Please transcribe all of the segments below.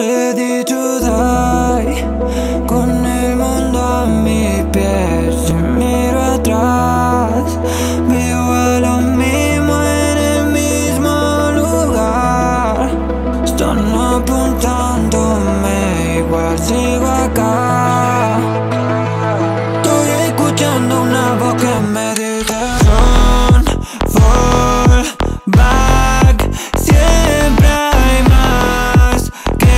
ready to die, con el mundo a mis pies. Si miro atrás, veo a lo mismo en el mismo lugar. Están apuntándome, igual sigo acá. Estoy escuchando una voz que me dice run, fall back. Siempre hay más que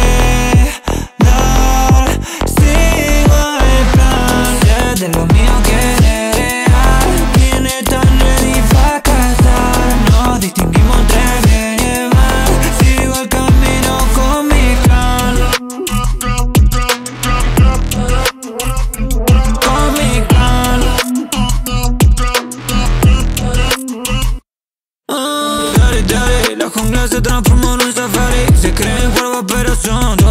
dar. Sigo el plan, sé de lo mío que es real. Viene tan ready pa' cazar. No distinguimos entre bien y mal. Sigo el camino con mi clan. Con mi clan. Daddy, la jungla se transformó en un safari. Se creen cuervos pero son